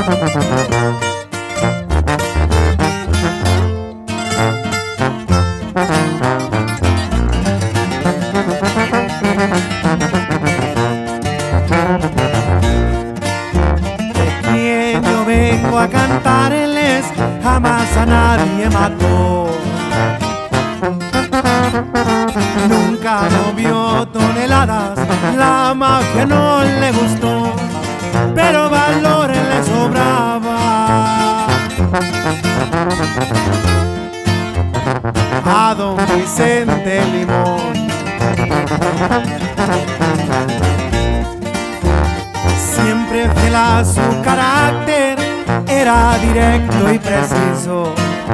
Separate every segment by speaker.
Speaker 1: Quien yo vengo a cantarles, jamás a nadie mató. Nunca movió toneladas, la mafia no le gustó, pero valor le sobraba. A don Vicente Limón siempre fiel a su carácter, era directo y preciso.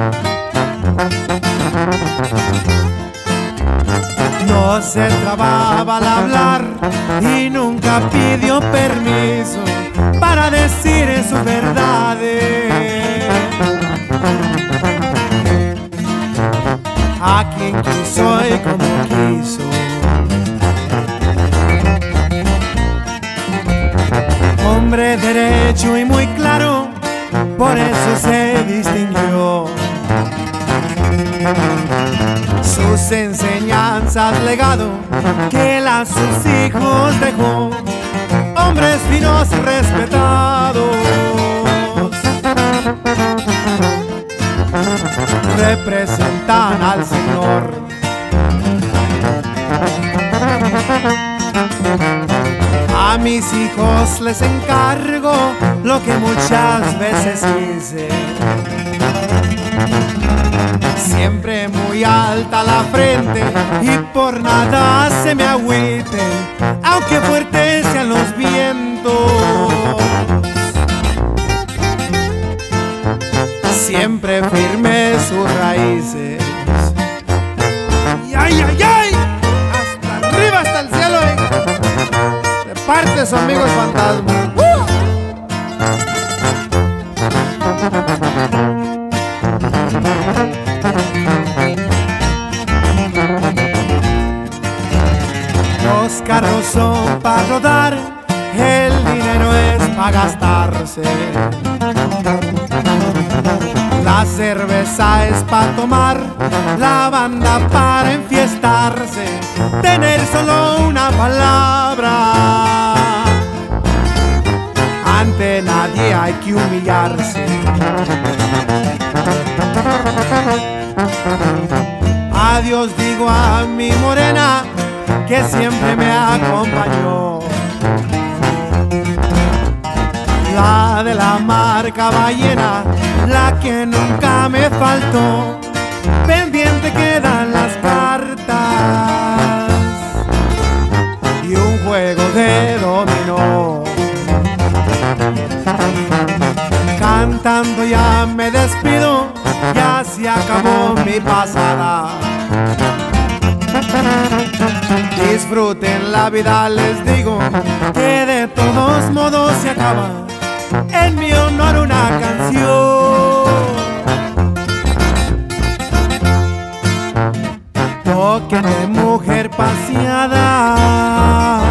Speaker 1: No se trababa al hablar y nunca pidió permiso para decir sus verdades. A quien quiso y como quiso. Hombre derecho y muy claro, por eso se distinguió. Sus enseñanzas legado que él a sus hijos dejó, hombres finos y respetados, representan al Señor. A mis hijos les encargo lo que muchas veces hice. Siempre muy alta la frente y por nada se me agüiten, aunque fuertes sean los vientos. Siempre firme sus raíces. Y ay, ay, ay, hasta arriba, hasta el cielo, de parte de su amigo el fantasma. Los carros son para rodar, el dinero es para gastarse. La cerveza es para tomar, la banda para enfiestarse, tener solo una palabra. Ante nadie hay que humillarse. Adiós digo a mi morena, que siempre me acompañó. La de la marca ballena, la que nunca me faltó. Pendiente quedan las cartas y un juego de dominó. Cantando ya me despido, ya se acabó mi pasada. Disfruten la vida, les digo, que de todos modos se acaba. En mi honor una canción. Toquen de mujer paseada.